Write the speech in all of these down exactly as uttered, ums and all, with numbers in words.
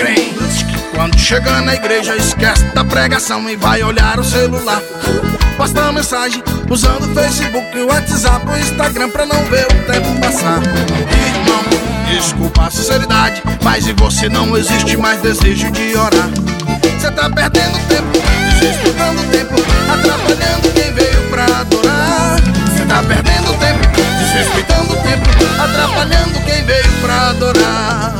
crente que quando chega na igreja esquece da pregação e vai olhar o celular, posta mensagem usando o Facebook, o WhatsApp, o Instagram pra não ver o tempo passar. Irmão, desculpa a sinceridade, mas em você não existe mais desejo de orar. Cê tá perdendo tempo, desrespeitando o tempo, atrapalhando quem veio pra adorar. Cê tá perdendo tempo, desrespeitando o tempo, atrapalhando quem veio pra adorar.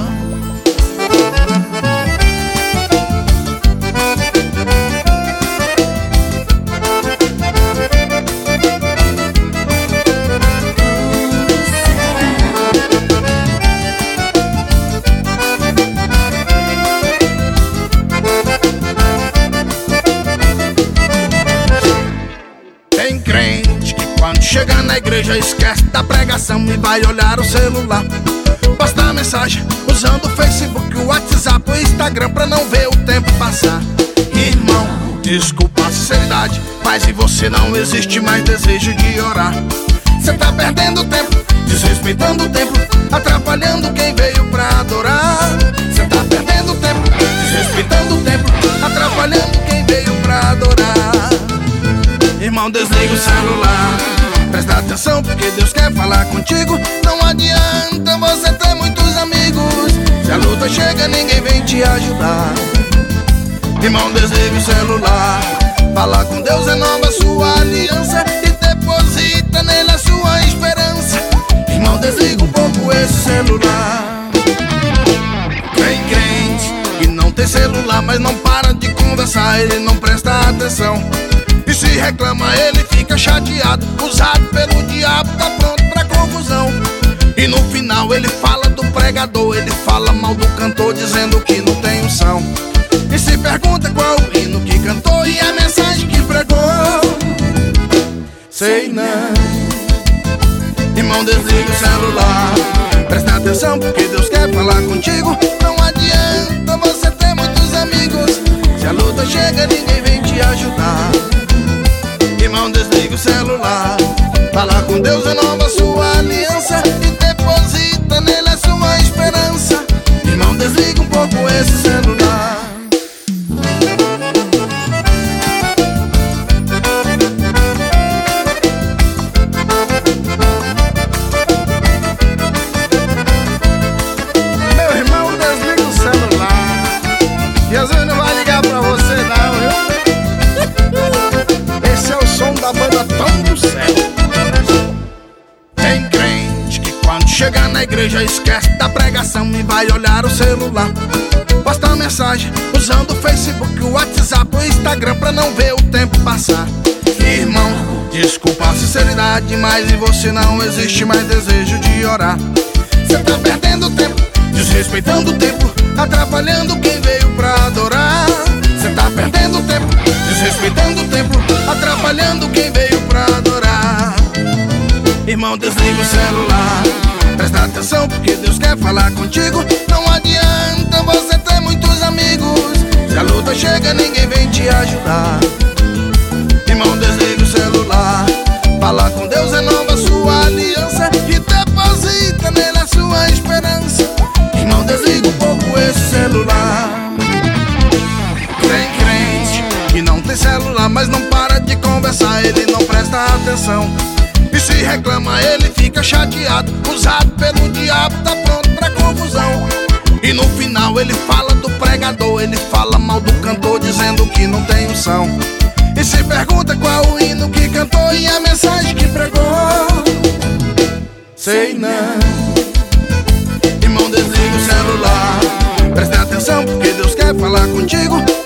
Tem crente que quando chega na igreja esquece da pregação e vai olhar o celular, posta mensagem usando o Facebook, o WhatsApp, o Instagram pra não ver o tempo passar. Irmão, desculpa a sinceridade, mas em você não existe mais desejo de orar. Cê tá perdendo tempo, desrespeitando o tempo, atrapalhando quem veio pra adorar. Cê tá perdendo tempo, desrespeitando o tempo, atrapalhando quem veio pra adorar. Irmão, desliga o celular, presta atenção porque Deus quer falar contigo. Não adianta você ter muitos amigos, se a luta chega ninguém vem te ajudar. Irmão, desliga o celular, fala com Deus, renova sua aliança e deposita nele a sua esperança. Irmão, desliga um pouco esse celular. Tem crente que não tem celular, mas não para de conversar, ele não presta atenção. E se reclama ele fica chateado, usado pelo diabo, tá pronto pra confusão. E no final ele fala do pregador, ele fala mal do cantor, dizendo que não tem unção. E se pergunta qual o hino que cantou e a mensagem que pregou. Sei não. Irmão, desliga o celular, presta atenção porque Deus quer falar contigo. Não adianta você ter muitos amigos, se a luta chega ninguém vem te ajudar. Irmão, desliga o celular, fala com Deus, renova sua aliança e deposita nele a sua esperança. Irmão, desliga um pouco esse celular. Meu irmão, desliga o celular, Jesus não vai ligar pra você não, viu? Esse é o som da banda Tom do Céu. Tem crente que quando chega na igreja esquece da pregação e vai olhar o celular, posta mensagem usando o Facebook, o WhatsApp, o Instagram pra não ver o tempo passar. Irmão, desculpa a sinceridade, mas em você não existe mais desejo de orar. Cê tá perdendo tempo, desrespeitando o tempo, atrapalhando quem veio pra adorar. Cê tá perdendo tempo, desrespeitando o tempo, atrapalhando quem veio pra adorar. Irmão, desliga o celular, presta atenção porque Deus quer falar contigo. Não adianta você ter muitos amigos, se a luta chega ninguém vem te ajudar. Irmão, desliga o celular, fala com Deus, renova sua aliança e deposita nele a sua esperança. Irmão, desliga um pouco esse celular. Tem crente que não tem celular, mas não para de conversar, ele não presta atenção. E se reclama ele fica chateado, usado pelo diabo, tá pronto pra confusão. E no final ele fala do pregador, ele fala mal do cantor, dizendo que não tem unção. E se pergunta qual o hino que cantou e a mensagem que pregou. Sei não. Irmão, desliga o celular, presta atenção porque Deus quer falar contigo.